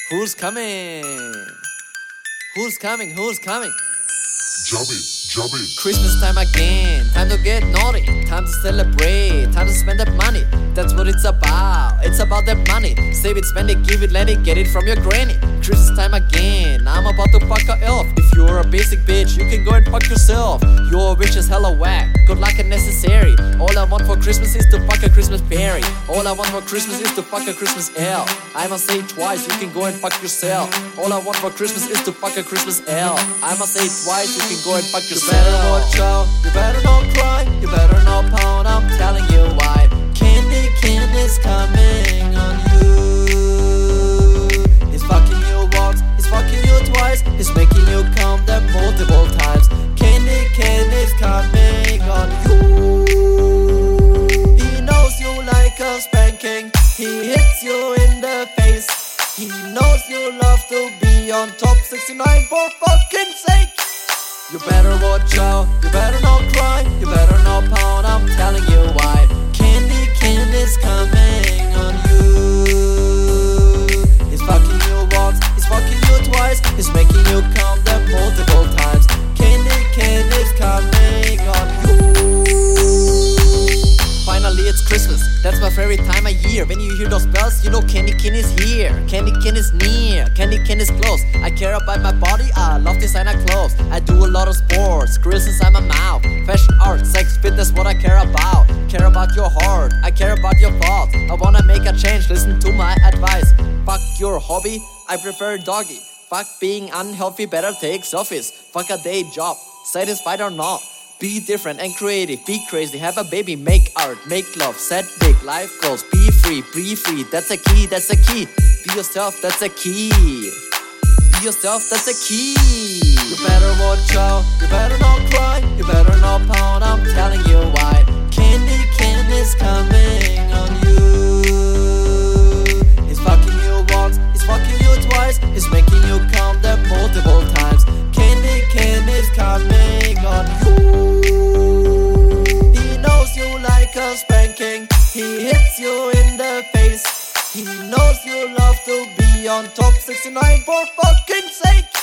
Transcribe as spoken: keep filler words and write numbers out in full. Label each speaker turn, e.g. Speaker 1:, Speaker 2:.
Speaker 1: Who's coming? Who's coming? Who's coming?
Speaker 2: Jump it, jump it.
Speaker 1: Christmas time again, time to get naughty, time to celebrate, time to spend that money. That's what it's about, it's about that money. Save it, spend it, give it, let it, get it from your granny. Christmas time again, I'm about to fuck a elf. If you're a basic bitch, you can go and fuck yourself. Your wish is hella whack, good luck and necessary. All I want for Christmas is to fuck a Christmas fairy. All I want for Christmas is to fuck a Christmas elf. I must say it twice, you can go and fuck yourself. All I want for Christmas is to fuck a Christmas elf. I must say it twice, you can go and fuck yourself. You better watch out, you better not cry, you better not pound, I'm telling you why. Candy King is coming on you. He's fucking you once, he's fucking you twice, he's making you come there multiple times. Candy King is coming on you. He knows you like a spanking, he hits you in the face. He knows you love to be on top sixty-nine for fucking sake. You better watch out, you better not cry, you better not pound, I'm telling you why. Candy King is coming on you. He's fucking you once, he's fucking you twice, he's making you come there multiple times. Candy King is coming on you. Finally it's Christmas, that's my favorite time of year. When you hear those bells, you know Candy King is here. Candy King is near, Candy King is close. I care about my body, I love designer clothes. I do a lot of sports, grills inside my mouth. Fashion, art, sex, fitness, what I care about. Care about your heart, I care about your thoughts. I wanna make a change, listen to my advice. Fuck your hobby, I prefer doggy. Fuck being unhealthy, better take selfies. Fuck a day job, satisfied or not. Be different and creative, be crazy, have a baby, make art, make love, set big life goals, be free, be free, that's a key, that's a key. Be yourself, that's a key. Be yourself, that's a key. You better watch out, you better not cry, you better not pound, I'm telling you why. Candy King is coming on you. He's fucking you once, he's fucking you twice, he's making you come there multiple times. Candy King is coming on you. A spanking, he hits you in the face. He knows you love to be on top sixty-nine for fucking sake.